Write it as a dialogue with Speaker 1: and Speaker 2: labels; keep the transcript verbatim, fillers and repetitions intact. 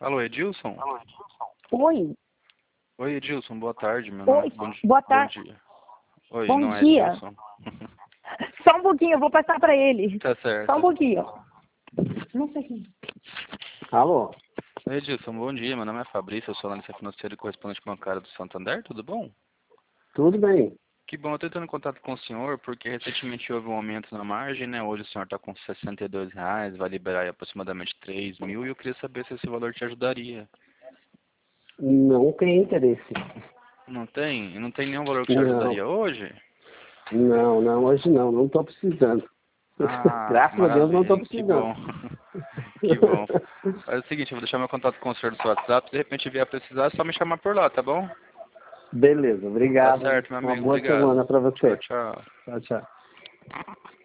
Speaker 1: Alô, Edilson?
Speaker 2: Oi.
Speaker 1: Oi, Edilson, boa tarde, meu
Speaker 2: Oi,
Speaker 1: nome. Bom, di-
Speaker 2: boa
Speaker 1: bom
Speaker 2: tarde.
Speaker 1: dia. Oi,
Speaker 2: Bom
Speaker 1: não é
Speaker 2: dia.
Speaker 1: Edilson?
Speaker 2: Só um pouquinho, eu vou passar para ele.
Speaker 1: Tá
Speaker 2: Só um
Speaker 1: certo.
Speaker 2: pouquinho. Não sei quem.
Speaker 3: Alô?
Speaker 1: Oi, Edilson, bom dia. Meu nome é Fabrício, eu sou analista financeiro e correspondente bancário do Santander, tudo bom?
Speaker 3: Tudo bem?
Speaker 1: Que bom, eu estou entrando em contato com o senhor porque recentemente houve um aumento na margem, né? Hoje o senhor está com sessenta e dois reais, vai liberar aí aproximadamente três mil e eu queria saber se esse valor te ajudaria.
Speaker 3: Não tem interesse.
Speaker 1: Não tem? Não tem nenhum valor que te
Speaker 3: Não.
Speaker 1: ajudaria hoje?
Speaker 3: Não, não, hoje não, não estou precisando.
Speaker 1: Ah,
Speaker 3: Graças a Deus não estou
Speaker 1: maravilha, que
Speaker 3: precisando.
Speaker 1: bom. Que bom. Faz o seguinte, eu vou deixar meu contato com o senhor no seu WhatsApp, se de repente vier a precisar, é só me chamar por lá, tá bom?
Speaker 3: Beleza,
Speaker 1: Tá
Speaker 3: obrigado.
Speaker 1: certo, meu
Speaker 3: Uma
Speaker 1: amigo,
Speaker 3: boa
Speaker 1: obrigado.
Speaker 3: semana para
Speaker 1: Tchau,
Speaker 3: você.
Speaker 1: tchau.
Speaker 3: Tchau, tchau.